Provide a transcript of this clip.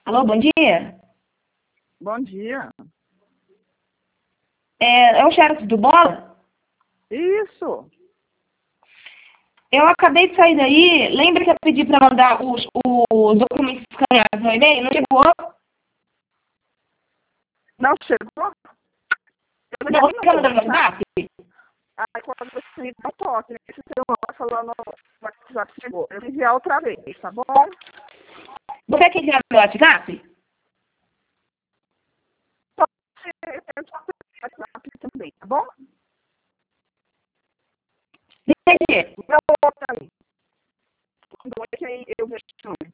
Alô, bom dia. Bom dia. É o xerox do Bola? Isso. Eu acabei de sair daí. Lembra que eu pedi para mandar os documentos escaneados no e-mail? Não chegou? Não chegou? Eu Não, liguei você no quer mandar no outro, tá? WhatsApp? Aí quando você me dá um toque nesse celular falando o WhatsApp chegou. Eu vou enviar outra vez, tá bom? Você quer enviar no WhatsApp? Pode ser, eu posso ter WhatsApp também, tá bom? Entendi. Meu outro aí. Quando é que aí eu vejo